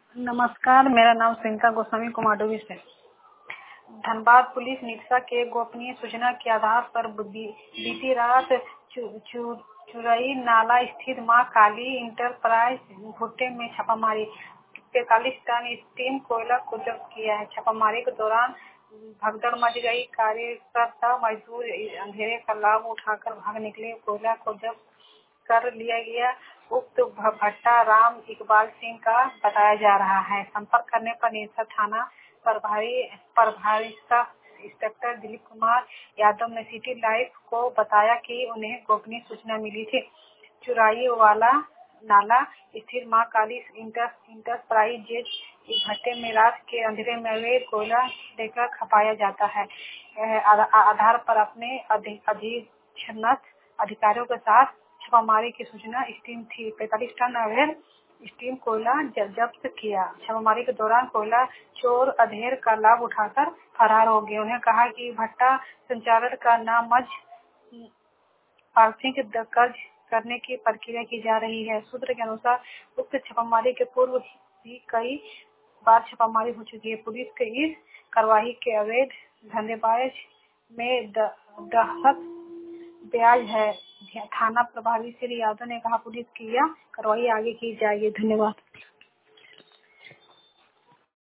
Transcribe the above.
नमस्कार, मेरा नाम प्रियंका गोस्वामी कुमारडोवी से। धनबाद पुलिस निरीक्षक के गोपनीय सूचना के आधार पर बीती रात चुरई नाला स्थित मां काली इंटरप्राइज भुट्टे में छापामारी 45 टन स्टीम कोयला को जब्त किया है। छापामारी के दौरान भगदड़ मच गई। कार्यकर्ता मजदूर अंधेरे का लाभ उठाकर भाग निकले। कोयला को जब्त कर लिया गया। उक्त भट्टा राम इकबाल सिंह का बताया जा रहा है। संपर्क करने पर निरीक्षक थाना प्रभारी इंस्पेक्टर दिलीप कुमार यादव ने सिटी लाइफ को बताया कि उन्हें गोपनीय सूचना मिली थी। चुराई वाला नाला स्थित मां काली इंटरप्राइज भट्टे में रात के अंधेरे में अवैध कोयला लेकर खपाया जाता है। आधार पर अपने अधीक्षण अधिकारियों के साथ छापामारी की सूचना स्टीम थी। 45 टन अवैध स्टीम कोयला जब्त किया। छापामारी के दौरान कोयला चोर अंधेर का लाभ उठाकर फरार हो गए। उन्हें कहा कि भट्टा संचालन का नामज पार्थिव दर्ज करने की प्रक्रिया की जा रही है। सूत्र के अनुसार उक्त छापामारी के पूर्व भी कई बार छापामारी हो चुकी है। पुलिस के इस कार्रवाई के अवैध धंधेबाज में दहशत ब्याज है। थाना प्रभारी श्री यादव ने कहा, पुलिस की यह कार्रवाई आगे की जाएगी। धन्यवाद।